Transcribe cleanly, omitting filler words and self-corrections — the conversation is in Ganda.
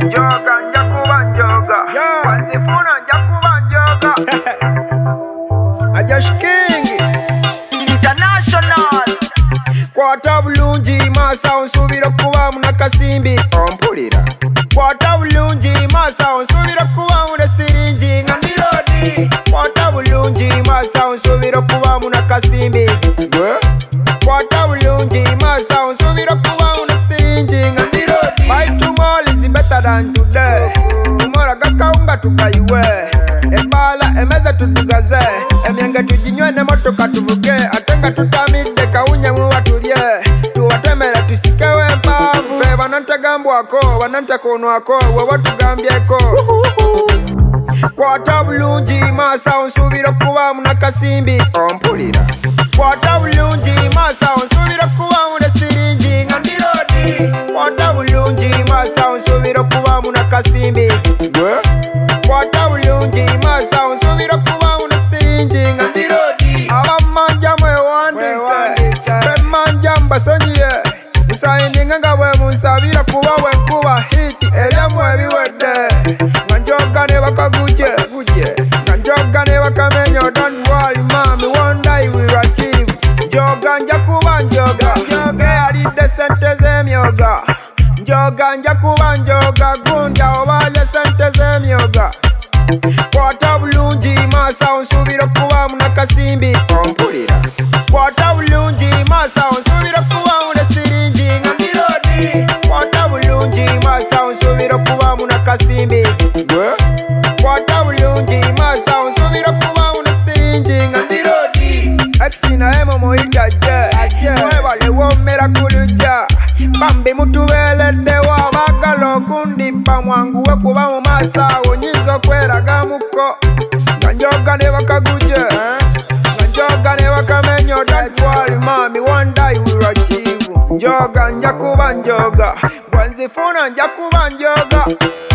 Njoga nja kuba njoga, wanzifuna nja kuba njoga. Ajash King International. Kwata bulungi masa onsubira kuba munakasimbi ompulira. Kwata bulungi masa onsubira kuba munasiringi nga mirodi. Kwata bulungi masa onsubira kuba munakasimbi. Kwata bulungi masa onsubira kuba munasiringi nga mirodi. My tomorrow is better than today. Tomorrow gakaunga tukaiwe. Ebala emeza tutugaze. Emyenge tujinywe ne motoka tuvuge. Atenga tutamide kawunye muwa tulye. Tuwatemera tusikewe mpavu. Fe banantagambwako, banantakonwako, wewe tugambyeko. Kwata bulungi masa onsubira kuba munakasimbi ompulira. Kwata bulungi masa onsubira kuba munasiringi nga mirodi. Kwata bulungi masa onsubira kuba munakasimbi. Kwata bulungi masa onsubira kuba munasiringi nga mirodi. Abamanja mwewandise bemanja mbasonyiye. Musayindinga nga bwe munsabira kuba wenkuba hiti ebyamu ebiwedde. Nga njoga ne bakaguje, nga njoga ne bakamenya. Don't worry mami, one day we will achieve. Njoga nja kuba njoga, njoga yalidde sente z'emyoga. Njoga nja kuba njoga, gunda obale sente z'emyoga. Kwata bulungi masa onsubira kuba munakasimbi ompulira. Kwata bulungi masa onsubira kuba munasiringi nga mirodi. Kwata bulungi masa onsubira kuba munakasimbi. Kwata bulungi masa onsubira kuba munasiringi nga mirodi. Exi naye mumuyiga je, mwebale womera kuluja. Bambi mutubeeleddewo abagala okundipa mwanguwe kuba mu maaso awo nyinza okweragamuko. Nga njoga ne bakaguje, nga njoga ne bakamenya. Don't worry mami, one day we will achieve. Njoga nja kuba njoga, bwenzifuna nja kuba njoga.